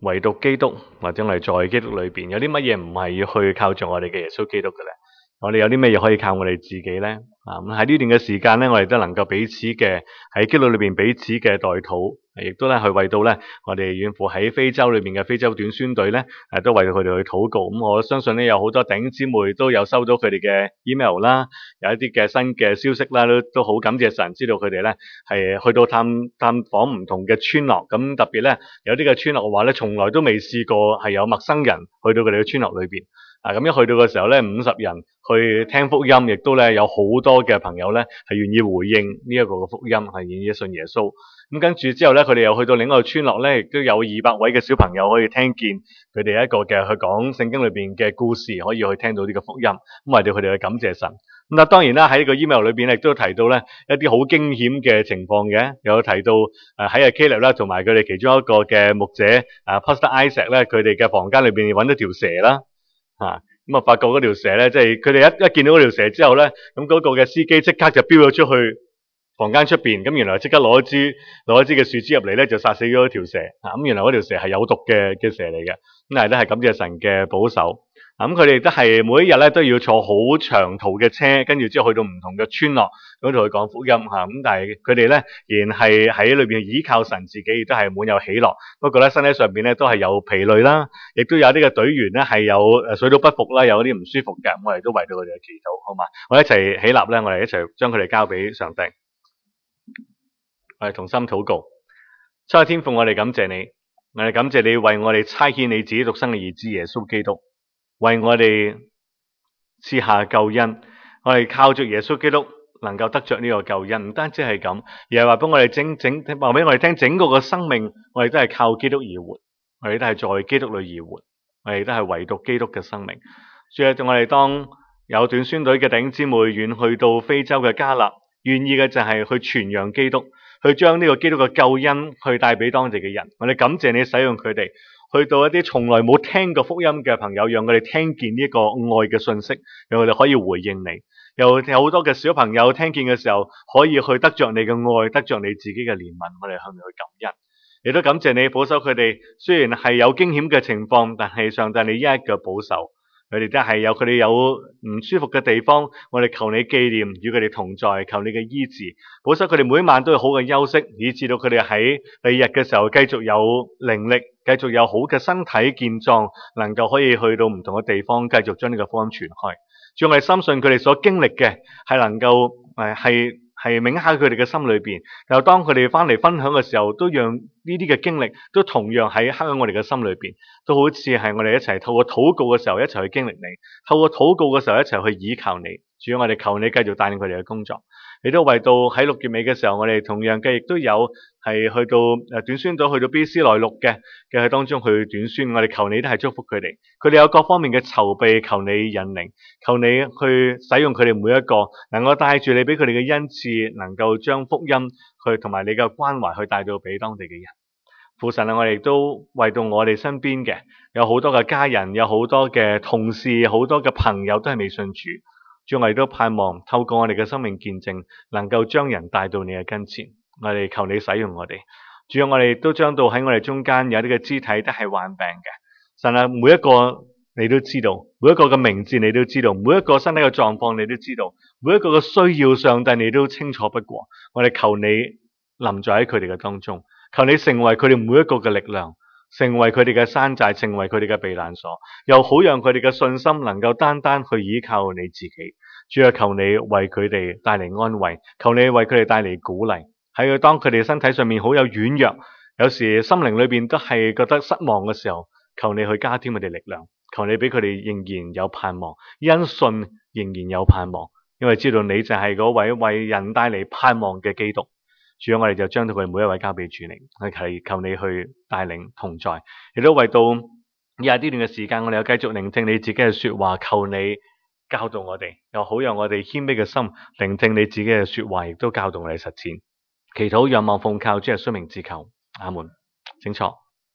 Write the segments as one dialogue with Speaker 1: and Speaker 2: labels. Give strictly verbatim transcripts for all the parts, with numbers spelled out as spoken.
Speaker 1: 唯獨基督，或者我哋在基督裏邊，有啲乜嘢唔係要去靠住我哋嘅耶穌基督嘅咧？我哋有啲乜嘢可以靠我哋自己咧？啊，咁喺呢段嘅時間咧，我哋都能夠彼此嘅喺基督裏邊彼此嘅代禱，亦都咧去為到咧我哋遠赴喺非洲裏邊嘅非洲短宣隊咧，誒都為到佢哋去禱告。咁我相信咧有好多弟兄姊妹都有收到佢哋嘅 email 啦，有一啲嘅新嘅消息啦，都都好感謝神，知道佢哋咧係去到探探訪唔同嘅村落。咁特別咧有啲嘅村落嘅話咧，從來都未試過係有陌生人去到佢哋嘅村落裏邊。啊，咁一去到嘅時候咧，五十人去聽福音，亦都咧有好多嘅朋友咧係願意回應呢一個嘅福音，係願意信耶穌。咁跟住之後咧，佢哋又去到另一個村落咧，亦都有二百位嘅小朋友可以聽見佢哋一個嘅去講聖經裏邊嘅故事，可以去聽到呢個福音。咁為咗佢哋去感謝神。咁啊，當然啦，喺呢個 email 裏邊亦都提到咧一啲好驚險嘅情況嘅，有提到誒喺阿 Caleb 啦，同埋佢哋其中一個嘅牧者啊 Pastor Isaac 咧，佢哋嘅房間裏邊揾到條蛇啦。啊，咁啊，發覺嗰條蛇咧，即係佢哋一一見到嗰條蛇之後咧，咁嗰個嘅司機即刻就飆咗出去房間出邊，咁原來即刻攞一支攞一支嘅樹枝入嚟咧，就殺死咗條蛇。啊，咁原來嗰條蛇係有毒嘅嘅蛇嚟嘅，咁但係咧係感謝神嘅保守。咁佢哋都係每一日咧都要坐好長途嘅車，跟住之後去到唔同嘅村落嗰度去講福音嚇。咁但係佢哋咧仍然係喺裏邊倚靠神，自己亦都係滿有喜樂。不過咧身體上邊咧都係有疲累啦，亦都有啲嘅隊員咧係有誒水土不服啦，有啲唔舒服嘅。我哋都為到佢哋去祈禱，好嘛？我哋一齊起立咧，我哋一齊將佢哋交俾上帝。我哋同心禱告。親愛天父，我哋感謝你，我哋感謝你為我哋差遣你自己獨生嘅兒子耶穌基督，為我哋賜下救恩。我哋靠住耶穌基督能夠得着呢個救恩，唔單止係咁，而係話俾我哋整整話俾我哋聽，整個嘅生命我哋都係靠基督而活，我哋都係在基督裏而活，我哋都係唯獨基督嘅生命。所以我哋當有短宣隊嘅弟兄姊妹遠去到非洲嘅迦勒，願意嘅就係去傳揚基督，去將呢個基督嘅救恩去帶俾當地嘅人。我哋感謝你使用佢哋，去到一啲從來冇聽過福音嘅朋友，讓佢哋聽見呢個愛嘅信息，讓佢哋可以回應你。又有好多嘅小朋友聽見嘅時候，可以去得着你嘅愛，得着你自己嘅憐憫，我哋向你去感恩。亦都感謝你保守佢哋，雖然係有驚險嘅情況，但係上帝你一一嘅保守。佢哋都係有佢哋有唔舒服嘅地方，我哋求你紀念，與佢哋同在，求你嘅醫治，保守佢哋每一晚都有好嘅休息，以致到佢哋喺第二日嘅時候繼續有靈力，繼續有好嘅身體健壯，能夠可以去到唔同嘅地方，繼續將呢個福音傳開。主，我哋深信佢哋所經歷嘅係能夠誒係係銘喺佢哋嘅心裏邊，又當佢哋翻嚟分享嘅時候，都讓呢啲嘅經歷都同樣喺刻喺我哋嘅心裏邊，都好似係我哋一齊透過禱告嘅時候一齊去經歷你，透過禱告嘅時候一齊去倚靠你。主，我哋求你繼續帶領佢哋嘅工作。亦都為到喺六月尾嘅時候，我哋同樣嘅亦都有係去到誒短宣隊去到 B C 內陸嘅嘅喺當中去短宣，我哋求你都係祝福佢哋。佢哋有各方面嘅籌備，求你引領，求你去使用佢哋每一個，能夠帶住你俾佢哋嘅恩賜，能夠將福音去同埋你嘅關懷去帶到俾當地嘅人。父神啊，我哋都為到我哋身邊嘅有好多嘅家人，有好多嘅同事，好多嘅朋友都係未信主。主，我哋都盼望透過我哋嘅生命見證，能夠將人帶到你嘅跟前。我哋求你使用我哋。主，我哋都將到喺我哋中間有啲嘅肢體都係患病嘅。神啊，每一個你都知道，每一個嘅名字你都知道，每一個身體嘅狀況你都知道，每一個嘅需要上帝你都清楚不過。我哋求你臨在喺佢哋嘅當中，求你成為佢哋每一個嘅力量，成為佢哋嘅山寨，成為佢哋嘅避難所，又好讓佢哋嘅信心能夠單單去依靠你自己。主啊，求你為佢哋帶嚟安慰，求你為佢哋帶嚟鼓勵。喺佢當佢哋身體上面好有軟弱，有時心靈裏邊都係覺得失望嘅時候，求你去加添佢哋力量，求你俾佢哋仍然有盼望，因信仍然有盼望，因為知道你就係嗰位為人帶嚟盼望嘅基督。主啊，我哋就將到佢每一位交俾主你，係求你去帶領同在，亦都為到以下呢段嘅時間，我哋又繼續聆聽你自己嘅說話，求你教導我哋，又好讓我哋謙卑嘅心聆聽你自己嘅說話，亦都教導我哋實踐。祈禱仰望奉靠主耶穌名字求，阿門。請坐。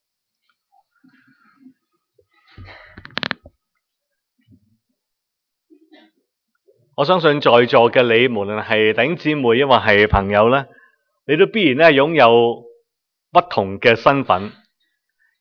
Speaker 1: 我相信在座嘅你，無論係弟兄姊妹抑或係朋友咧，你都必然咧擁有不同嘅身份，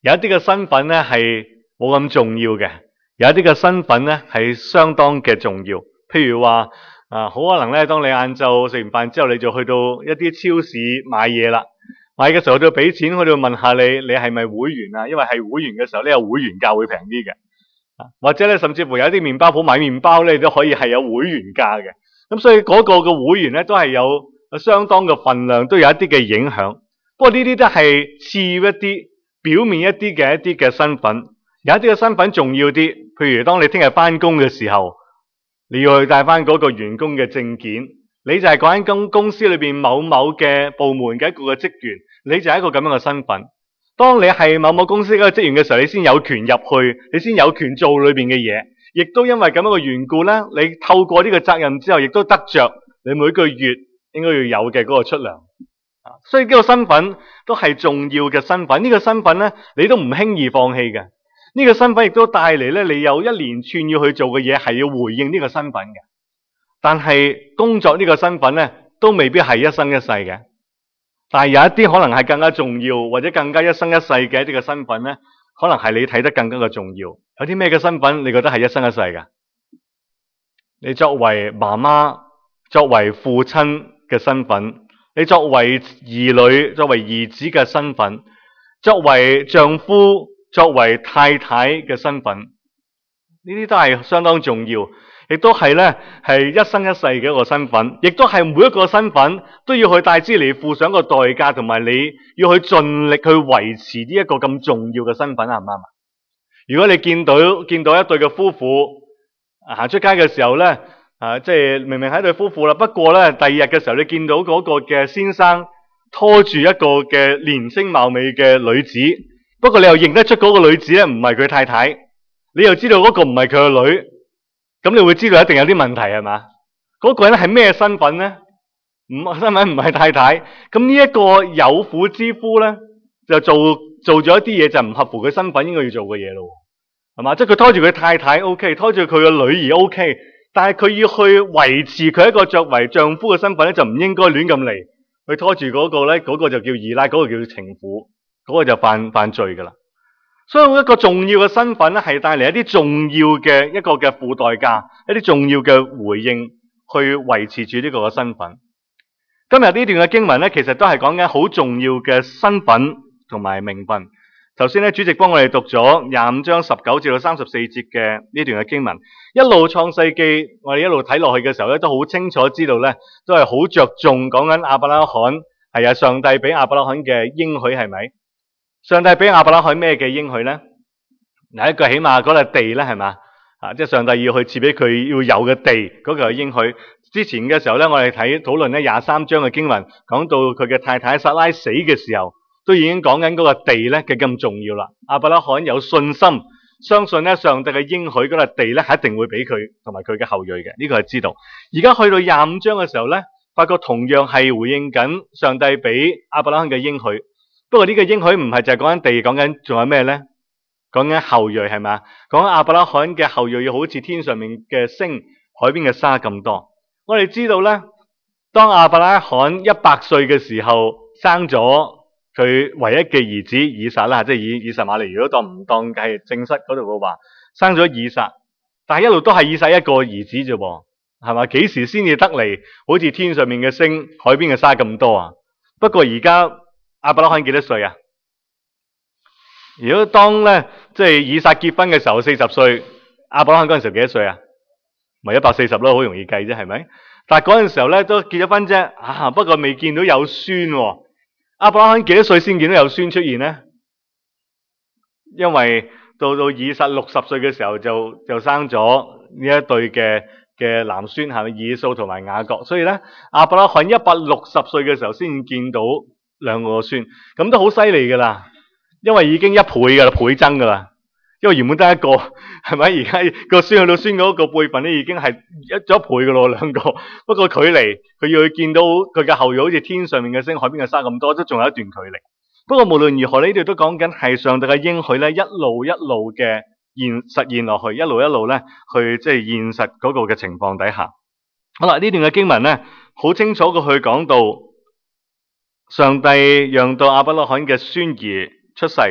Speaker 1: 有一啲嘅身份咧係冇咁重要嘅，有一啲嘅身份咧係相當嘅重要。譬如話啊，好可能咧，當你晏晝食完飯之後，你就去到一啲超市買嘢啦。買嘅時候，佢都俾錢，佢都問下你，你係咪會員啊？因為係會員嘅時候咧，有會員價會平啲嘅。或者咧，甚至乎有啲麵包鋪買麵包咧，都可以係有會員價嘅。咁所以嗰個嘅會員咧，都係有相當嘅份量，都有一啲嘅影響。不過呢啲都係次一啲、表面一啲嘅一啲嘅身份。有一啲嘅身份重要啲，譬如當你聽日翻工嘅時候，你要去帶翻嗰個員工嘅證件，你就係嗰間公公司裏邊某某嘅部門嘅一個嘅職員，你就係一個咁樣嘅身份。當你係某某公司嗰個職員嘅時候，你先有權入去，你先有權做裏邊嘅嘢，亦都因為咁樣嘅緣故咧，你透過呢個責任之後，亦都得着你每個月應該要有嘅嗰個出糧。所以呢個身份都係重要嘅身份，呢個身份咧，你都唔輕易放棄嘅。呢個身份亦都帶嚟咧，你有一連串要去做嘅嘢，係要回應呢個身份嘅。但係工作呢個身份咧，都未必係一生一世嘅。但係有一啲可能係更加重要，或者更加一生一世嘅一啲嘅身份咧，可能係你睇得更加嘅重要。有啲咩嘅身份你覺得係一生一世嘅？你作為媽媽、作為父親嘅身份，你作為兒女、作為兒子嘅身份，作為丈夫、作為太太嘅身份，呢啲都係相當重要。亦都係咧，係一生一世嘅一個身份，亦都係每一個身份都要去帶之嚟付上個代價，同埋你要去盡力去維持呢一個咁重要嘅身份，啱唔啱啊？如果你見到見到一對嘅夫婦行出街嘅時候咧，啊，即係明明係一對夫婦啦，不過咧第二日嘅時候，你見到嗰個嘅先生拖住一個嘅年青貌美嘅女子，不過你又認得出嗰個女子咧唔係佢太太，你又知道嗰個唔係佢個女。咁你會知道一定有啲問題係嘛？嗰、那個人係咩身份咧？唔身份唔係太太。咁呢一個有婦之夫咧，就做做咗一啲嘢就唔合乎佢身份應該要做嘅嘢咯，係嘛？即係佢拖住佢太太 OK， 拖住佢個女兒 OK， 但係佢要去維持佢一個作為丈夫嘅身份咧，就唔應該亂咁嚟。佢拖住嗰個咧，嗰、那個就叫二奶，嗰、那個叫情婦，嗰、那個就犯犯罪噶啦。所以一個重要嘅身份咧，係帶嚟一啲重要嘅一個嘅付代價，一啲重要嘅回應，去維持住呢個嘅身份。今日呢段嘅經文咧，其實都係講緊好重要嘅身份同埋名分。頭先咧，主席幫我哋讀咗廿五章十九至到三十四節嘅呢段嘅經文，一路創世記，我哋一路睇落去嘅時候咧，都好清楚知道咧，都係好着重講緊亞伯拉罕係啊，上帝俾亞伯拉罕嘅應許係咪？上帝俾亞伯拉罕咩嘅應許咧？嗱，一個起碼嗰笪地咧，係嘛？啊，即係上帝要去賜俾佢要有嘅地，嗰個係應許。之前嘅時候咧，我哋睇討論咧廿三章嘅經文，講到佢嘅太太撒拉死嘅時候，都已經講緊嗰個地咧嘅咁重要啦。亞伯拉罕有信心，相信咧上帝嘅應許嗰笪地咧係一定會俾佢同埋佢嘅後裔嘅，呢個係知道。而家去到廿五章嘅時候咧，發覺同樣係回應緊上帝俾亞伯拉罕嘅應許。不過呢個應許唔係就係講緊地，講緊仲有咩咧？講緊後裔係咪？講緊亞伯拉罕嘅後裔要好似天上面嘅星、海邊嘅沙咁多。我哋知道咧，當亞伯拉罕一百歲嘅時候，生咗佢唯一嘅兒子以撒啦，即係以以實瑪利。如果當唔當係正室嗰度嘅話，生咗以撒，但係一路都係以撒一個兒子啫噃，係嘛？幾時先至得嚟好似天上面嘅星、海邊嘅沙咁多啊？不過而家亞伯拉罕幾多歲啊？如果當咧即係以撒結婚嘅時候四十歲，亞伯拉罕嗰陣時候幾多歲啊？咪一百四十咯，好容易計啫，係咪？但係嗰陣時候咧都結咗婚啫，啊不過未見到有孫喎。亞伯拉罕幾多歲先見到有孫出現咧？因為到到以撒六十歲嘅時候就就生咗呢一對嘅嘅男孫，係咪以掃同埋雅各？所以咧亞伯拉罕一百六十歲嘅時候先見到兩個孫，咁都好犀利噶啦。因為已經一倍噶啦，倍增噶啦。因為原本得一個，係咪？而家個孫去到孫嗰個輩份咧，已經係一咗一倍噶咯，兩個。不過距離佢要去見到佢嘅後裔，好似天上面嘅星、海邊嘅沙咁多，都仲有一段距離。不過無論如何，呢度都講緊係上帝嘅應許咧，一路一路嘅現實現落去，一路一路咧去即係現實嗰個嘅情況底下。好啦，呢段嘅經文咧，好清楚嘅去講到上帝讓到亞伯拉罕嘅孫兒出世，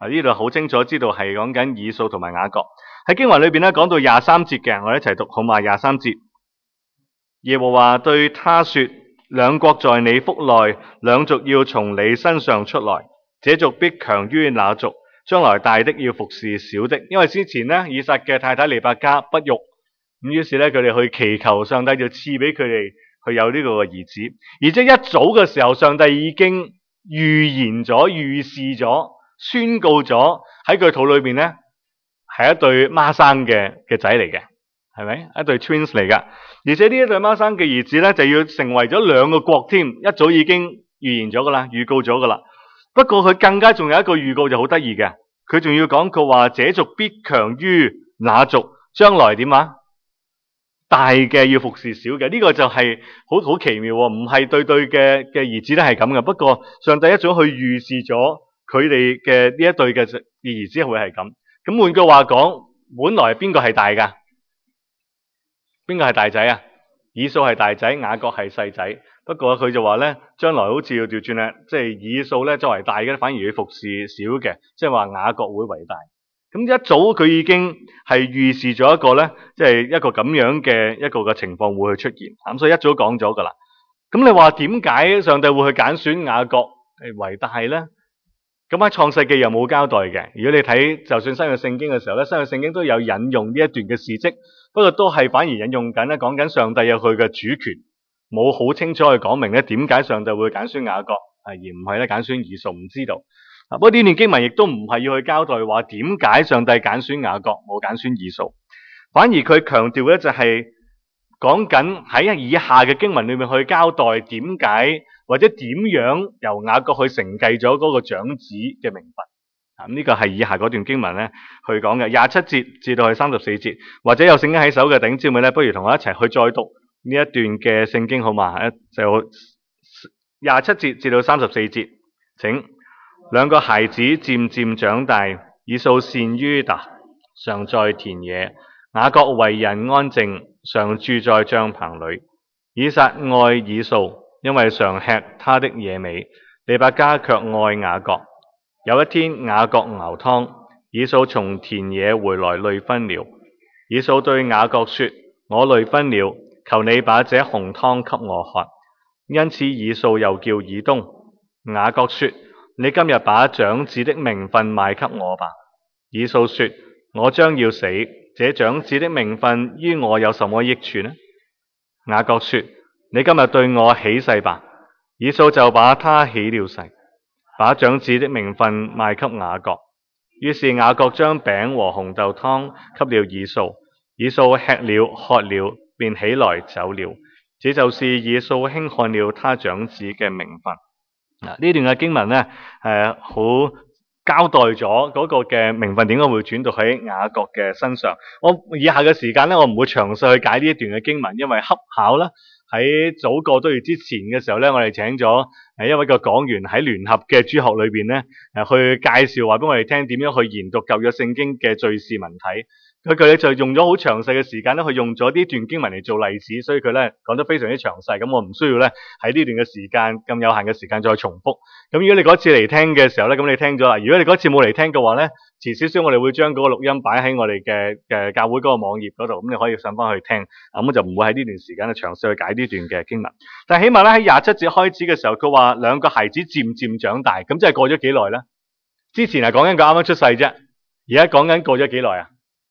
Speaker 1: 啊，呢度好清楚知道係講緊以掃同埋雅各。喺經文裏邊咧講到廿三節嘅，我哋一齊讀好嘛？廿三節，耶和華對他說：兩國在你腹內，兩族要從你身上出來，這族必強於那族，將來大的要服侍小的。因為之前呢，以撒嘅太太利百加不育，咁於是咧佢哋去祈求上帝就賜俾佢哋去有呢個兒子。而即一早嘅時候，上帝已經預言咗、預示咗、宣告咗喺佢肚裏邊咧係一對孖生嘅嘅仔嚟嘅，係咪？一對 twins 嚟噶。而且呢一對孖生嘅兒子咧就要成為咗兩個國添，一早已經預言咗噶啦，預告咗噶啦。不過佢更加仲有一個預告就好得意嘅，佢仲要講佢話這族必強於那族，將來點啊？大嘅要服侍小嘅，呢、這個就係好好奇妙喎，唔係對對嘅嘅兒子都係咁嘅。不過上帝一早去預示咗佢哋嘅呢一對嘅兒子會係咁。咁換句話講，本來邊個係大噶？邊個係大仔啊？以掃係大仔，雅各係細仔。不過佢就話咧，將來好似要調轉啦，即係以掃咧作為大嘅，反而要服侍小嘅，即係話雅各會為大。咁一早佢已經係預示咗一個咧，即係一個咁樣嘅一個嘅情況會去出現。咁所以一早講咗噶啦。咁你話點解上帝會去揀選雅各為大咧？咁喺創世記又冇交代嘅。如果你睇就算新約聖經嘅時候咧，新約聖經都有引用呢一段嘅事蹟，不過都係反而引用緊咧，講緊上帝有佢嘅主權，冇好清楚去講明咧點解上帝會揀選雅各，而唔係咧揀選以掃，唔知道。不過呢段經文亦都唔係要去交代話點解上帝揀選雅各，冇揀選以掃，反而佢強調咧就係講緊喺以下嘅經文裏面去交代點解或者點樣由雅各去承繼咗嗰個長子嘅名分。啊，呢個係以下嗰段經文咧去講嘅，廿七節至到去三十四節，或者有聖經喺手嘅弟兄姊妹咧，不如同我一齊去再讀呢一段嘅聖經好嘛？就廿七節至到三十四節，請。兩個孩子漸漸長大，以掃善於打，常在田野；雅各為人安靜，常住在帳棚裏。以撒愛以掃，因為常吃他的野味；利百加卻愛雅各。有一天，雅各熬湯，以掃從田野回來，累昏了。以掃對雅各說：我累昏了，求你把這紅湯給我喝。因此，以掃又叫以東。雅各說：你今日把長子的名分賣給我吧。以掃說：我將要死，這長子的名分於我有什麼益處呢？雅各說：你今日對我起誓吧。以掃就把他起了誓，把長子的名分賣給雅各。於是雅各將餅和紅豆湯給了以掃，以掃吃了喝了，便起來走了。這就是以掃輕看了他長子嘅名分。呢段嘅經文咧，誒好交代咗嗰個嘅名分點解會轉到喺雅各嘅身上。我以下嘅時間咧，我唔會詳細去解呢一段嘅經文，因為恰巧啦喺早個多月之前嘅時候咧，我哋請咗誒一位個講員喺聯合嘅主學裏邊咧，誒去介紹話俾我哋聽點樣去研讀舊約聖經嘅敘事文體。佢佢咧就用咗好詳細嘅時間咧，去用咗呢段經文嚟做例子，所以佢咧講得非常之詳細。咁我唔需要咧喺呢段嘅時間咁有限嘅時間再重複。咁如果你嗰次嚟聽嘅時候咧，咁你聽咗啦。如果你嗰次冇嚟聽嘅話咧，遲少少我哋會將嗰個錄音擺喺我哋嘅嘅教會嗰個網頁嗰度，咁你可以上翻去聽。咁就唔會喺呢段時間咧詳細去解呢段嘅經文。但係起碼咧喺廿七節開始嘅時候，佢話兩個孩子漸漸長大，咁即係過咗幾耐咧？之前係講緊佢啱啱出世啫，而家講緊過咗幾耐啊？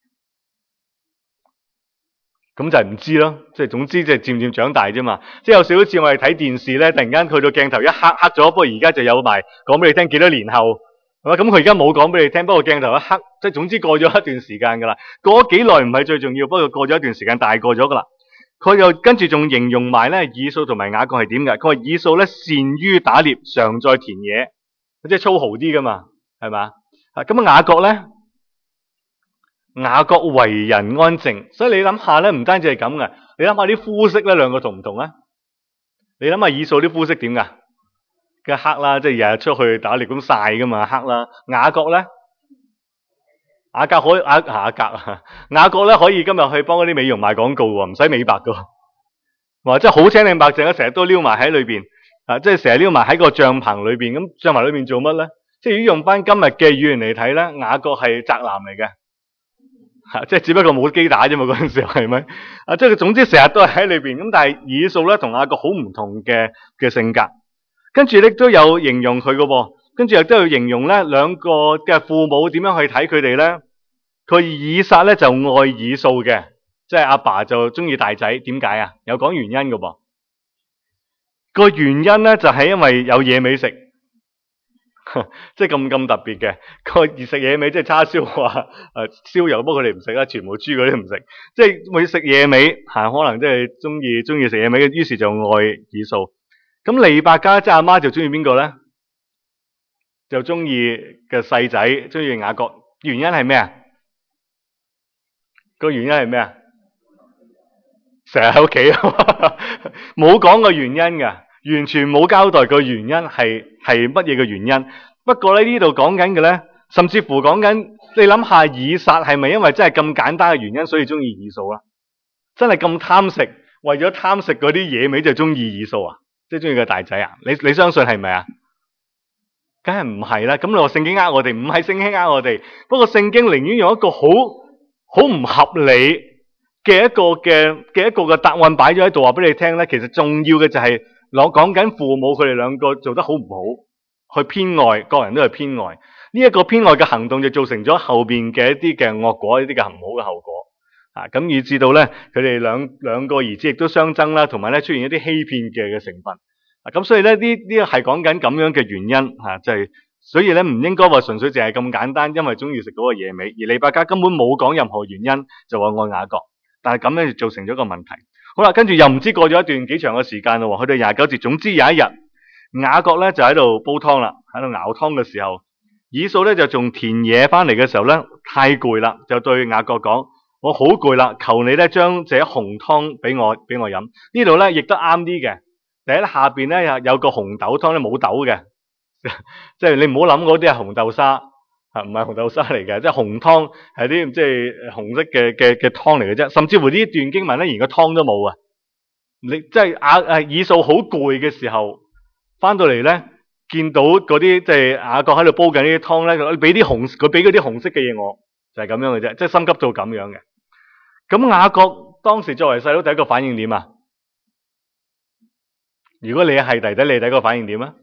Speaker 1: 咁就係唔知咯，即係總之即係漸漸長大啫嘛。即係有少少似我哋睇電視咧，突然間去到鏡頭一黑黑咗，不過而家就有埋講俾你聽幾多年後，係嘛？咁佢而家冇講俾你聽，不過鏡頭一黑，即係總之過咗一段時間噶啦。過咗幾耐唔係最重要，不過過咗一段時間大過咗噶啦。佢又跟住仲形容埋咧，以掃同埋雅各係點嘅？佢話以掃咧善於打獵，常在田野，即係粗豪啲噶嘛，係嘛？啊咁雅各咧？雅各為人安靜，所以你諗下咧，唔單止係咁嘅，你諗下啲膚色咧，兩個同唔同啊？你諗下以掃啲膚色點噶？嘅黑啦，即係日日出去打獵咁曬噶嘛，黑啦。雅各咧，雅各可以雅雅各啊，雅各咧可以今日去幫嗰啲美容賣廣告喎，唔使美白噶，哇，即係好青靚白淨啊，成日都撩埋喺裏邊啊，即係成日撩埋喺個帳篷裏邊，咁帳篷裏邊做乜咧？ 即係如果用翻今日嘅語言嚟睇咧，雅各係宅男嚟嘅。嚇，即係只不過冇機打啫嘛，嗰陣時候係咪？啊，即係總之成日都係喺裏邊。咁但係以掃咧同雅各好唔同嘅嘅性格，跟住咧都有形容佢嘅喎，跟住亦都有形容咧兩個嘅父母點樣去睇佢哋咧。佢以撒咧就愛以掃嘅，即係阿爸就中意大仔。點解啊？有講原因嘅噃。個原因咧就係因為有嘢味食。即係咁咁特別嘅，個食野味即係叉燒啊，誒燒油，不過佢哋唔食啦，全部豬嗰啲唔食，即係會食野味嚇，可能即係中意中意食野味，於是就愛以掃。咁利百加即係阿媽就中意邊個咧？就中意嘅細仔，中意雅各。原因係咩啊？個原因係咩啊？成日喺屋企，冇講個原因㗎。完全冇交代個原因係係乜嘢嘅原因。不過咧呢度講緊嘅咧，甚至乎講緊你諗下以撒係咪因為真係咁簡單嘅原因所以中意以掃啦？真係咁貪食，為咗貪食嗰啲野味就中意以掃啊？即係中意個大仔啊？你你相信係咪啊？梗係唔係啦。咁你話聖經呃我哋，唔係聖經呃我哋。不過聖經寧願用一個好好唔合理嘅一個嘅嘅一個嘅答案擺咗喺度話俾你聽咧。其實重要嘅就係、是。我講緊父母佢哋兩個做得好唔好，去偏愛，各人都係偏愛。呢、這、一個偏愛嘅行動就造成咗後邊嘅一啲嘅惡果，一啲嘅唔好嘅後果。啊，咁以至到咧，佢哋兩兩個兒子亦都相爭啦，同埋咧出現一啲欺騙嘅嘅成分。啊，咁所以咧呢呢個係講緊咁樣嘅原因嚇，就係、是、所以咧唔應該話純粹淨係咁簡單，因為中意食嗰個野味，而利百加根本冇講任何原因就話愛雅各，但係咁樣就造成咗個問題。好啦，跟住又唔知過咗一段幾長嘅時間咯，去到廿九節。總之有一日，雅各咧就喺度煲湯啦，喺度熬湯嘅時候，以掃咧就從田野翻嚟嘅時候咧，太攰啦，就對雅各講：我好攰啦，求你咧將這紅湯俾我俾我飲。呢度咧亦都啱啲嘅。第一下邊咧有有個紅豆湯咧，冇豆嘅，即係你唔好諗嗰啲係紅豆沙。啊，唔係紅豆沙嚟嘅，即係紅湯係啲即係紅色嘅嘅嘅湯嚟嘅啫。甚至乎呢一段經文咧，連個湯都冇啊！你即係雅誒以掃好攰嘅時候，翻到嚟咧，見到嗰啲即係雅各喺度煲緊呢啲湯咧，佢俾啲紅佢俾嗰啲紅色嘅嘢我，就係、是、咁樣嘅啫，即係心急到咁樣嘅。咁雅各當時作為細佬，第一個反應點啊？如果你係弟弟，你第一個反應點啊？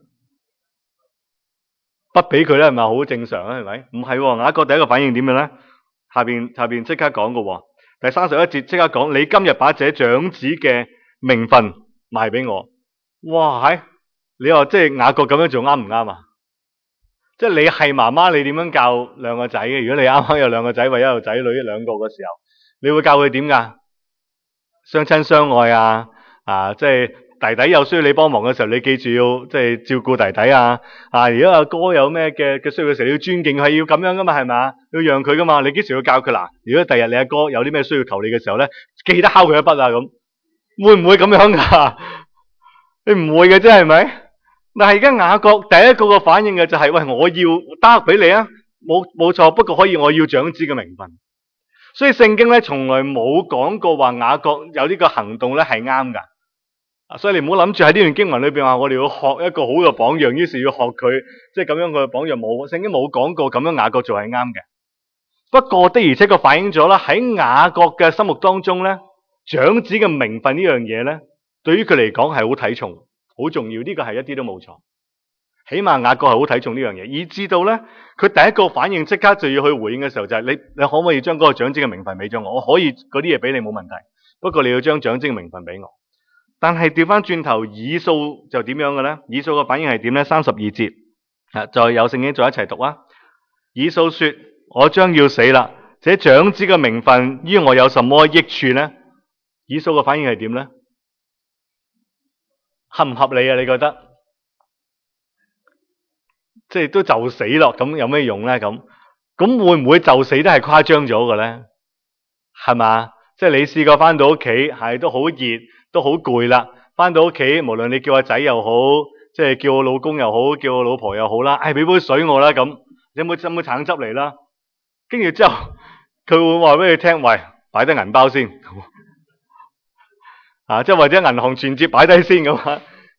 Speaker 1: 不俾佢咧，係咪好正常啊？係咪？唔係喎，雅各第一個反應點樣咧？下邊下邊即刻講嘅，第三十一節即刻講：你今日把這長子嘅名分賣俾我。哇！係你話即係雅各咁樣做啱唔啱啊？即係你係媽媽，你點樣教兩個仔嘅？如果你啱啱有兩個仔或者有仔女一兩個嘅時候，你會教佢點噶？相親相愛啊！啊，即係。弟弟有需要你幫忙嘅時候，你記住要即係照顧弟弟啊！啊，如果阿哥有咩嘅嘅需要嘅時候，你要尊敬佢，係要咁樣噶嘛，係咪？要讓佢噶嘛？你幾時要教佢嗱？如果第日你阿哥有啲咩需要求你嘅時候咧，記得敲佢一筆啊！咁會唔會咁樣噶？你唔會嘅啫，係咪？但係而家雅各第一個個反應嘅就係、是、喂，我要得俾你啊！冇冇錯，不過可以我要長子嘅名分。所以聖經咧從來冇講過話雅各有呢個行動咧係啱噶。所以你唔好諗住喺呢段經文裏邊話我哋要學一個好嘅榜樣，於是要學佢，即係咁樣嘅榜樣。冇，聖經冇講過咁樣雅各做係啱嘅。不過的而且確反映咗啦，喺雅各嘅心目當中咧，長子嘅名分呢樣嘢咧，對於佢嚟講係好睇重、好重要。呢個係一啲都冇錯。起碼雅各係好睇重呢樣嘢，以至到咧佢第一個反應即刻就要去回應嘅時候就係、是、你你可唔可以將嗰個長子嘅名分俾咗我？我可以嗰啲嘢俾你冇問題，不過你要將長子嘅名分俾我。但係調翻轉頭，以掃就點樣嘅咧？以掃嘅反應係點咧？三十二節啊，再有聖經再一齊讀啊！以掃說：我將要死啦，這長子嘅名分於我有什麼益處咧？以掃嘅反應係點咧？合唔合理啊？你覺得？即係都就死咯，咁有咩用咧？咁咁會唔會就死都係誇張咗嘅咧？係嘛？即係你試過翻到屋企，係都好熱。都好攰啦，翻到屋企，無論你叫阿仔又好，即係叫我老公又好，叫我老婆又好啦，唉，俾杯水我啦，咁有冇斟杯橙汁嚟啦？跟住之後，佢會話俾你聽，喂，擺低銀包先，啊，即係或者銀行存摺擺低先咁啊。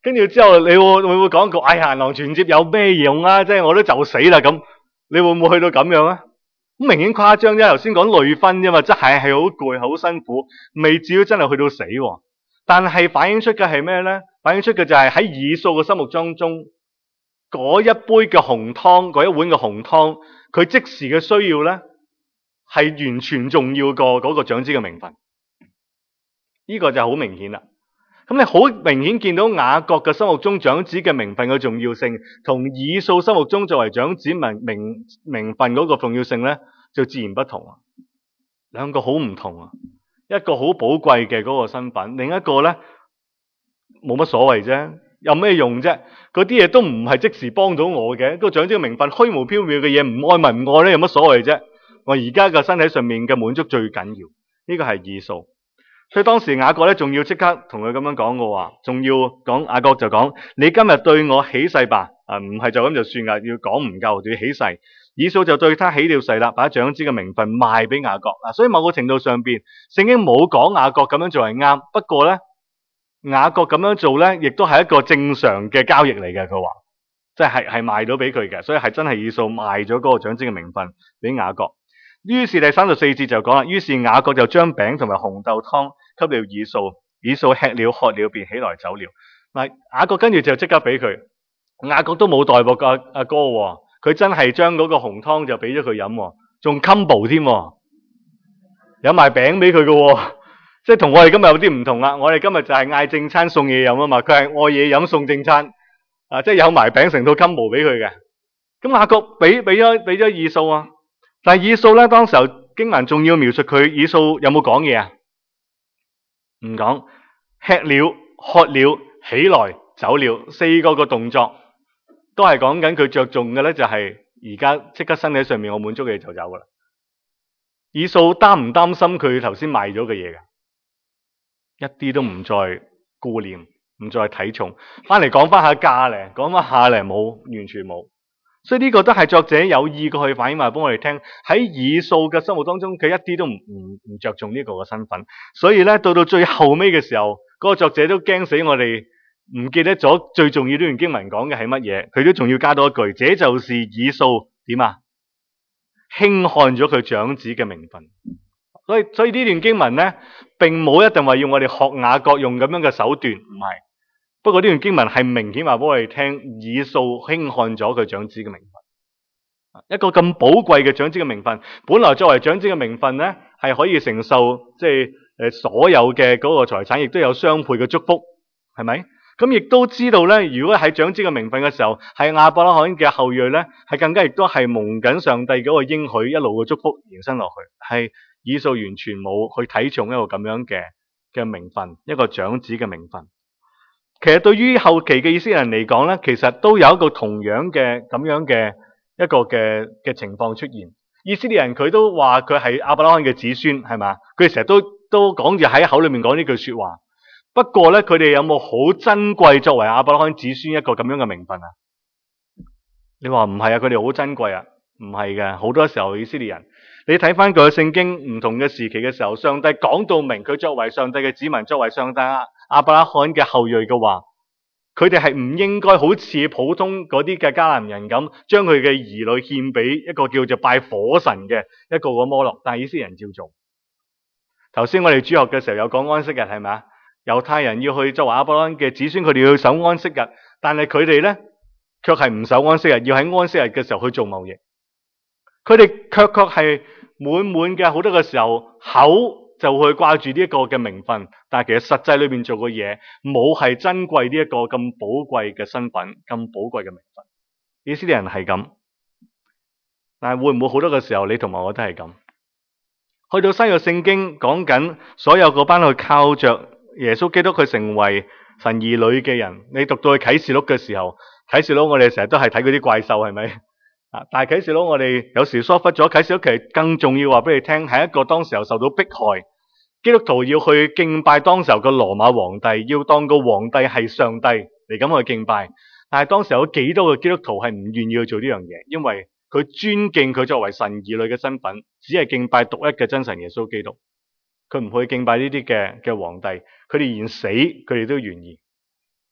Speaker 1: 跟住之後你會會唔會講句，哎呀，銀行存摺有咩用啊？即係我都就死啦咁，你會唔會去到咁樣啊？咁明顯誇張啫，頭先講累婚啫嘛，即係係好攰好辛苦，未至於真係去到死喎。但係反映出嘅係咩咧？反映出嘅就係喺以掃嘅心目當中，嗰一杯嘅紅湯，嗰一碗嘅紅湯，佢即時嘅需要咧，係完全重要過嗰個長子嘅名分。呢個就好明顯啦。咁你好明顯見到雅各嘅心目中長子嘅名分嘅重要性，同以掃心目中作為長子名名名分嗰個重要性咧，就自然不同啊。兩個好唔同啊，一個好寶貴嘅嗰個身份，另一個咧冇乜所謂啫，有咩用啫？嗰啲嘢都唔係即時幫到我嘅，嗰個長子嘅名分虛無縹緲嘅嘢，唔愛咪唔愛咧，有乜所謂啫？我而家嘅身體上面嘅滿足最緊要，呢個係以掃。所以當時雅各咧，仲要即刻同佢咁樣講嘅話，仲要講雅各就講：你今日對我起誓吧，啊唔係就咁就算噶，要講唔夠，就要起誓。以掃就對他起了誓啦，把長子嘅名分賣俾雅各。嗱，所以某個程度上邊，聖經冇講雅各咁樣做係啱，不過咧，雅各咁樣做咧，亦都係一個正常嘅交易嚟嘅。佢話，即係係賣咗俾佢嘅，所以係真係以掃賣咗嗰個長子嘅名分俾雅各。於是第三十四節就講啦，於是雅各就將餅同埋紅豆湯給了以掃，以掃吃了喝了，便起來走了。嗱，雅各跟住就即刻俾佢，雅各都冇代薄個阿阿哥，佢真係將嗰個紅湯就俾咗佢飲，仲 combo 添，有埋餅俾佢嘅，即係同我哋今日有啲唔同啦。我哋今日就係嗌正餐送嘢飲啊嘛，佢係愛嘢飲送正餐，啊即係有埋餅成套 combo 俾佢嘅。咁雅各俾俾咗俾咗以掃啊。但係以掃咧，當時候經文仲要描述佢以掃有冇講嘢啊？唔講，吃了喝了起來走了，四個個動作都係講緊佢着重嘅咧，就係而家即刻身體上面我滿足嘅嘢就走噶啦。以掃擔唔擔心佢頭先賣咗嘅嘢嘅？一啲都唔再顧念，唔再睇重，翻嚟講翻下價咧，講翻下咧冇，完全冇。所以呢個都係作者有意過去反映話俾我哋聽，喺以掃嘅生活當中，佢一啲都唔唔唔着重呢個嘅身份。所以咧，到到最後尾嘅時候，嗰個作者都驚死我哋唔記得咗最重要呢段經文講嘅係乜嘢，佢都仲要加多一句，這就是以掃點啊，輕看咗佢長子嘅名分。所以所以呢段經文咧，並冇一定話要我哋學雅各用咁樣嘅手段，唔係。不過呢段經文係明顯話俾我哋聽，以掃輕看咗佢長子嘅名分。一個咁寶貴嘅長子嘅名分，本來作為長子嘅名分咧，係可以承受即係誒所有嘅嗰個財產，亦都有雙倍嘅祝福，係咪？咁亦都知道咧，如果喺長子嘅名分嘅時候，係亞伯拉罕嘅後裔咧，係更加亦都係蒙緊上帝嗰個應許一路嘅祝福延伸落去。係以掃完全冇去睇重一個咁樣嘅嘅名分，一個長子嘅名分。其實對於後期嘅以色列人嚟講咧，其實都有一個同樣嘅咁樣嘅一個嘅嘅情況出現。以色列人佢都話佢係亞伯拉罕嘅子孫，係嘛？佢哋成日都都講住喺口裏面講呢句說話。不過咧，佢哋有冇好珍貴作為亞伯拉罕子孫一個咁樣嘅名分啊？你話唔係啊？佢哋好珍貴啊？唔係嘅，好多時候以色列人，你睇翻佢嘅聖經唔同嘅時期嘅時候，上帝講到明，佢作為上帝嘅子民，作為上帝亞伯拉罕嘅後裔嘅話，佢哋係唔應該好似普通嗰啲嘅迦南人咁，將佢嘅兒女獻俾一個叫做拜火神嘅一個個摩洛。但係以色列人照做。頭先我哋主學嘅時候有講安息日，係咪啊？猶太人要去作為亞伯拉罕嘅子孫，佢哋要守安息日，但係佢哋咧卻係唔守安息日，要喺安息日嘅時候去做貿易。佢哋卻確係滿滿嘅好多嘅時候口就去掛住呢一個嘅名分，但係其實實際裏邊做嘅嘢冇係珍貴呢一個咁寶貴嘅身份，咁寶貴嘅名分。以色列人係咁，但係會唔會好多嘅時候你同埋我都係咁？去到新約聖經講緊所有嗰班去靠着耶穌基督佢成為神兒女嘅人，你讀到去啟示錄嘅時候，啟示錄我哋成日都係睇嗰啲怪獸，係咪？啊！但係啟示錄我哋有時疏忽咗，啟示錄其實更重要話俾你聽，係一個當時候受到迫害，基督徒要去敬拜當時候嘅羅馬皇帝，要當個皇帝係上帝嚟咁去敬拜。但係當時有幾多個基督徒係唔願意去做呢樣嘢，因為佢尊敬佢作為神兒女嘅身份，只係敬拜獨一嘅真神耶穌基督，佢唔去敬拜呢啲嘅嘅皇帝，佢哋連死佢哋都願意。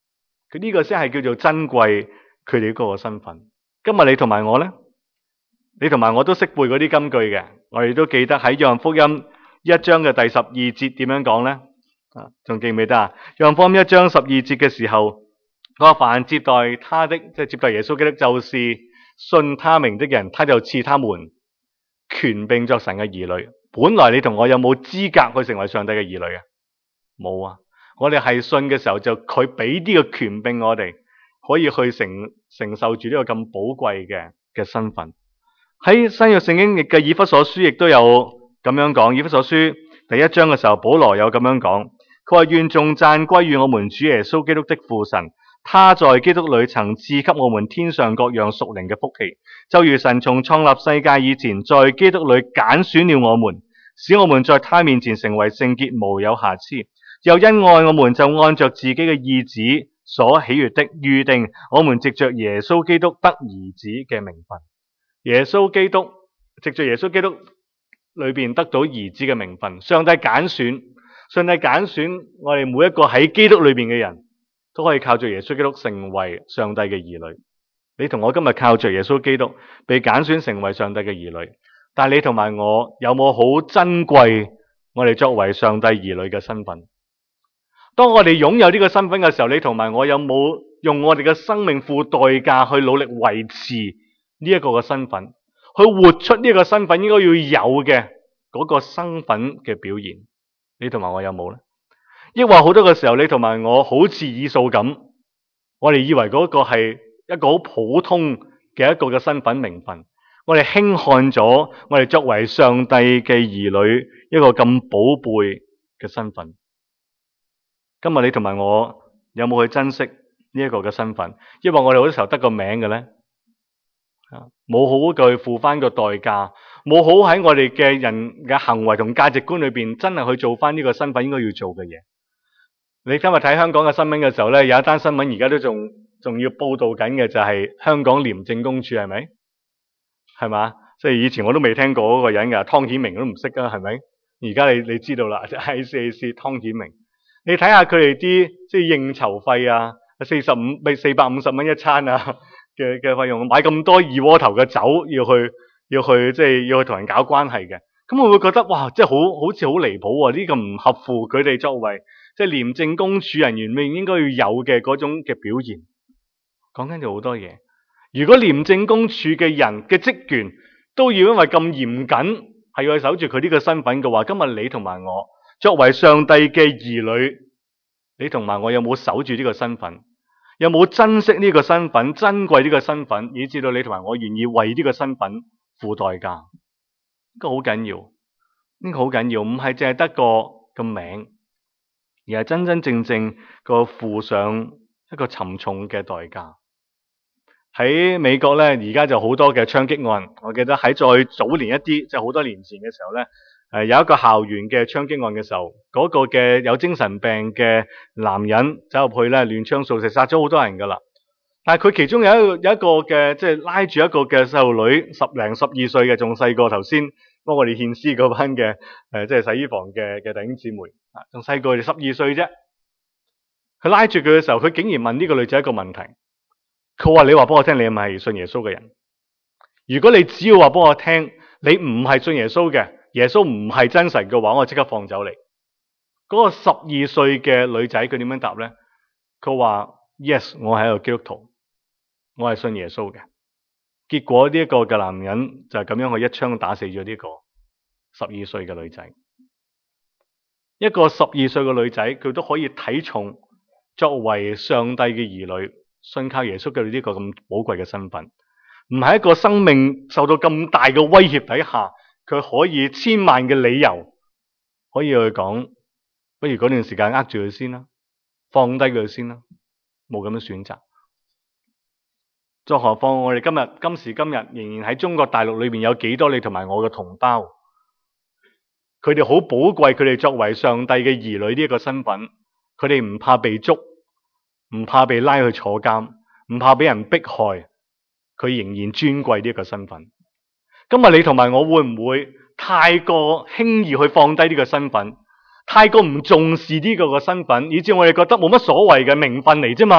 Speaker 1: 佢呢個先係叫做珍貴佢哋嗰個身份。今日你同埋我咧，你同埋我都識背嗰啲金句嘅，我哋都記得喺約翰福音一章嘅第十二節點樣講咧？啊，仲記唔記得啊？約翰福音一章十二節嘅時候，嗰個凡接待他的，即係接待耶穌基督，就是信他名的人，他就賜他們權柄作神嘅兒女。本來你同我有冇資格去成為上帝嘅兒女啊？冇啊！我哋係信嘅時候，就佢俾呢個權柄我哋，可以去承承受住呢個咁寶貴嘅嘅身份。喺新約聖經嘅以弗所書亦都有咁樣講。以弗所書第一章嘅時候，保羅有咁樣講，佢話願頌讚歸於我們主耶穌基督的父神，他在基督裏曾賜給我們天上各樣屬靈嘅福氣，就如神從創立世界以前，在基督裏揀選了我們，使我們在他面前成為聖潔無有瑕疵，又因愛我們，就按着自己嘅意旨所喜悅的預定，我們藉着耶穌基督得兒子嘅名分。耶穌基督藉着耶穌基督裏邊得到兒子嘅名分。上帝揀選，上帝揀選我哋每一個喺基督裏邊嘅人，都可以靠住耶穌基督成為上帝嘅兒女。你同我今日靠着耶穌基督被揀選成為上帝嘅兒女，但係你同埋我有冇好珍貴我哋作為上帝兒女嘅身份？當我哋擁有呢個身份嘅時候，你同埋我有冇用我哋嘅生命付代價去努力維持呢一個嘅身份，去活出呢個身份應該要有嘅嗰個身份嘅表現？你同埋我有冇呢？抑或好多嘅時候，你同埋我好似以掃咁，我哋以為嗰個係一個好普通嘅一個嘅身份名分，我哋輕看咗我哋作為上帝嘅兒女一個咁寶貝嘅身份。今日你同埋我有冇去珍惜呢一個嘅身份？抑或我哋好多時候得個名嘅咧，冇好嘅付翻個代價，冇好喺我哋嘅人嘅行為同價值觀裏邊真係去做翻呢個身份應該要做嘅嘢。你今日睇香港嘅新聞嘅時候咧，有一單新聞而家都仲仲要報道緊嘅，就係香港廉政公署，係咪？係嘛？即係以前我都未聽過嗰個人噶，湯顯明都唔識啊，係咪？而家你你知道啦，就係 I C A C 湯顯明。你睇下佢哋啲即係應酬費啊，四十五咪四百五十蚊一餐啊嘅嘅費用，買咁多二鍋頭嘅酒要去要去即係要去同人搞關係嘅，咁我會覺得哇，即係好好似好離譜喎！呢個唔合乎佢哋作為即係廉政公署人員應應該要有嘅嗰種嘅表現。講緊就好多嘢。如果廉政公署嘅人嘅職員都要因為咁嚴謹，係要去守住佢呢個身份嘅話，今日你同埋我作為上帝嘅兒女，你同埋我有冇守住呢個身份？有冇珍惜呢個身份、珍貴呢個身份，以至到你同埋我願意為呢個身份付代價？呢個好緊要，呢個好緊要，唔係淨係得個個名，而係真真正正個付上一個沉重嘅代價。喺美國咧，而家就好多嘅槍擊案。我記得喺再早年一啲，即係好多年前嘅時候咧，誒有一個校園嘅槍擊案嘅時候，嗰個嘅有精神病嘅男人走入去咧，亂槍掃射，殺咗好多人噶啦。但係佢其中有一個有一個嘅，即係拉住一個嘅細路女，十零十二歲嘅，仲細過頭先幫我哋獻詩嗰班嘅誒，即係洗衣房嘅嘅弟兄姊妹啊，仲細過佢哋十二歲啫。佢拉住佢嘅時候，佢竟然問呢個女仔一個問題。佢話：你話俾我聽，你係咪信耶穌嘅人？如果你只要話俾我聽，你唔係信耶穌嘅，耶穌唔係真神嘅話，我即刻放走你。嗰個十二歲嘅女仔，佢點樣答咧？佢話 ：Yes， 我係一個基督徒，我係信耶穌嘅。結果呢一個嘅男人就係咁樣去一槍打死咗呢個十二歲嘅女仔。一個十二歲嘅女仔，佢都可以睇重作為上帝嘅兒女，信靠耶穌嘅呢個咁寶貴嘅身份，唔係一個生命受到咁大嘅威脅底下，佢可以千萬嘅理由可以去講，不如嗰段時間呃住佢先啦，放低佢先啦，冇咁樣選擇。再何況我哋今日今時今日仍然喺中國大陸裏面有幾多你同埋我嘅同胞，佢哋好寶貴，佢哋作為上帝嘅兒女呢一個身份，佢哋唔怕被捉，唔怕被拉去坐監，唔怕俾人迫害，佢仍然尊貴呢一個身份。今日你同埋我會唔會太過輕易去放低呢個身份，太過唔重視呢個個身份，以致我哋覺得冇乜所謂嘅名分嚟啫嘛？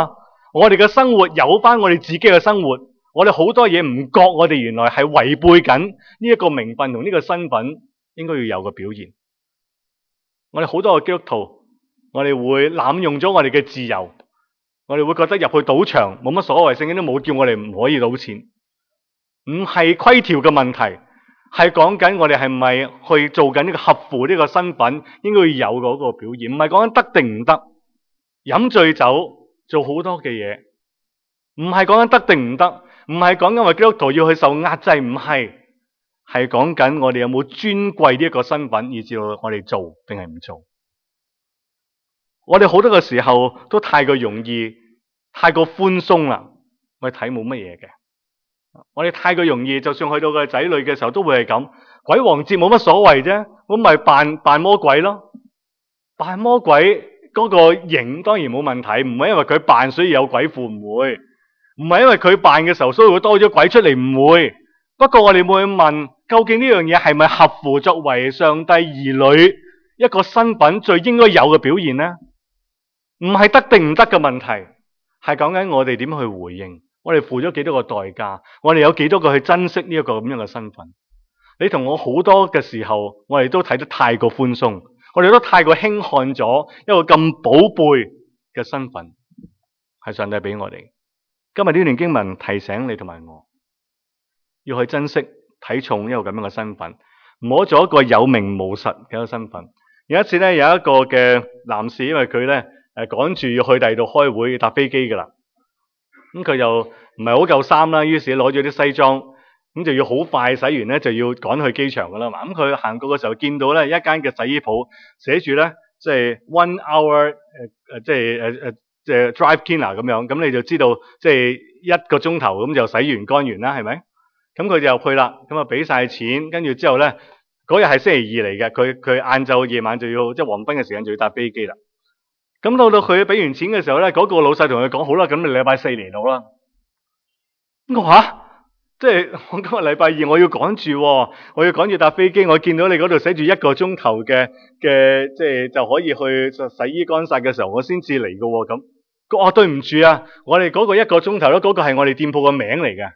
Speaker 1: 我哋嘅生活有翻我哋自己嘅生活，我哋好多嘢唔覺，我哋原來係違背緊呢一個名分同呢個身份應該要有嘅表現。我哋好多嘅基督徒，我哋會濫用咗我哋嘅自由，我哋會覺得入去賭場冇乜所謂，聖經都冇叫我哋唔可以賭錢，唔係規條嘅問題，係講緊我哋係咪去做緊呢個合乎呢個身份應該要有嗰個表現，唔係講緊得定唔得，飲醉酒做好多嘅嘢，唔係講緊得定唔得，唔係講緊我哋基督徒要去受壓制，唔係，係講緊我哋有冇尊貴呢一個身份，以至到我哋做定係唔做。我哋好多嘅時候都太過容易，太過寬鬆啦，我哋睇冇乜嘢嘅。我哋太過容易，就算去到個仔女嘅時候都會係咁，鬼王節冇乜所謂啫，咁咪扮扮魔鬼咯，扮魔鬼。嗰個型當然冇問題，唔係因為佢扮所以有鬼附，唔會，唔係因為佢扮嘅時候所以會多咗鬼出嚟，唔會。不過我哋會問，究竟呢樣嘢係咪合乎作為上帝兒女一個身份最應該有嘅表現呢？唔係得定唔得嘅問題，係講緊我哋點去回應，我哋付咗幾多個代價，我哋有幾多個去珍惜呢一個咁樣嘅身份。你同我好多嘅時候，我哋都睇得太過寬鬆。我哋都太過輕看咗一個咁寶貝嘅身份，係上帝俾我哋。今日呢段經文提醒你同埋我，要去珍惜、睇重一個咁樣嘅身份，唔好做一個有名無實嘅一個身份。有一次咧，有一個嘅男士，因為佢咧誒趕住要去第二度開會，要搭飛機噶啦，咁佢又唔係好夠衫啦，於是攞咗啲西裝。咁就要好快洗完咧，就要趕去機場噶啦嘛。咁佢行過嘅時候，見到咧一間嘅洗衣鋪，寫住咧即係 one hour 誒、呃、誒，即係誒誒即係 dry cleaner 咁樣。咁你就知道即係一個鐘頭咁就洗完乾完啦，係咪？咁佢就入去啦，咁啊俾晒錢，跟住之後咧嗰日係星期二嚟嘅，佢佢晏晝夜晚就要即係黃昏嘅時間就要搭飛機啦。咁到到佢俾完錢嘅時候咧，嗰、那個老細同佢講：好啦，咁你禮拜四嚟到啦。我話。即係我今日禮拜二我要趕住，我要趕住搭飛機。我見到你嗰度寫住一個鐘頭嘅嘅，即係就可以去洗衣乾晒嘅時候，我先至嚟嘅喎。咁，哦，對唔住啊，我哋嗰個一個鐘頭咧，嗰個係我哋店鋪嘅名嚟嘅。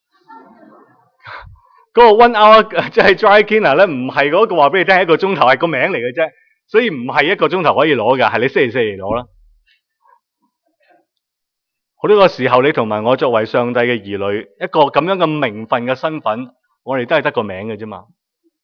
Speaker 1: 嗰個 one hour 即係 dry cleaner 咧，唔係嗰個話俾你聽係一個鐘頭，係個名嚟嘅啫。所以唔係一個鐘頭可以攞嘅，係你星期四嚟攞啦。好多個時候，你同埋我作為上帝嘅兒女，一個咁樣嘅名分嘅身份，我哋都係得個名嘅啫嘛。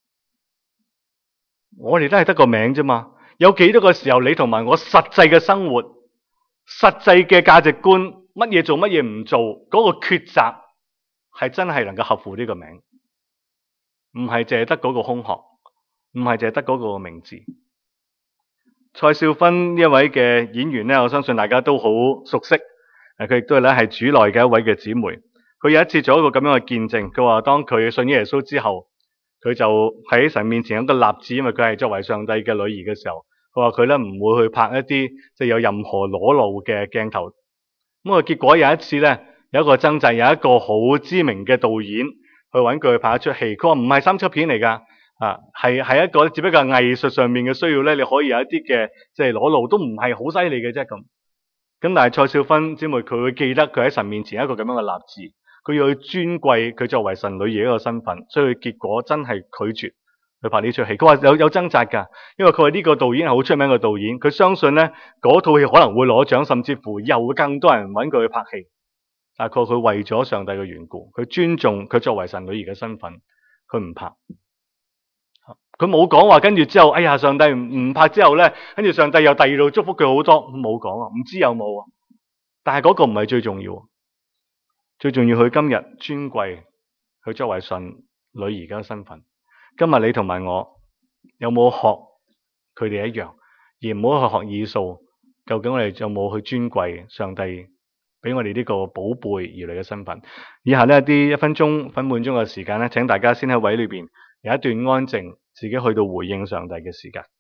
Speaker 1: 我哋都係得個名啫嘛。有幾多個時候，你同埋我實際嘅生活、實際嘅價值觀，乜嘢做乜嘢唔做，嗰個抉擇係真係能夠合乎呢個名，唔係淨係得嗰個空殼，唔係淨係得嗰個名字。蔡少芬呢一位嘅演員咧，我相信大家都好熟悉。誒，佢亦都係咧係主內嘅一位嘅姊妹。佢有一次做一個咁樣嘅見證，佢話當佢信耶穌之後，佢就喺神面前有一個立志，因為佢係作為上帝嘅女兒嘅時候，佢話佢咧唔會去拍一啲即係有任何裸露嘅鏡頭。咁啊，結果有一次咧，有一個爭執，有一個好知名嘅導演去揾佢去拍一出戲。佢話唔係三級片嚟噶，啊係係一個只不過係藝術上面嘅需要咧，你可以有一啲嘅即係裸露都唔係好犀利嘅啫咁。咁但係蔡少芬姊妹佢會記得佢喺神面前一個咁樣嘅立志，佢要去尊貴佢作為神女兒一個身份，所以佢結果真係拒絕去拍呢出戲。佢話有有掙扎噶，因為佢話呢個導演係好出名嘅導演，佢相信咧嗰套戲可能會攞獎，甚至乎又會更多人揾佢去拍戲。但係佢佢為咗上帝嘅緣故，佢尊重佢作為神女兒嘅身份，佢唔拍。佢冇講話跟住之後，哎呀，上帝唔唔拍之後咧，跟住上帝又第二度祝福佢好多，冇講啊，唔知有冇啊。但係嗰個唔係最重要，最重要佢今日尊貴，佢作為神女兒嘅身份。今日你同埋我有冇學佢哋一樣，而唔好去學以掃？究竟我哋有冇去尊貴上帝俾我哋呢個寶貝兒女嘅身份？以下呢一啲一分鐘分半鐘嘅時間咧，請大家先喺位裏邊有一段安靜，自己去到回應上帝嘅時間。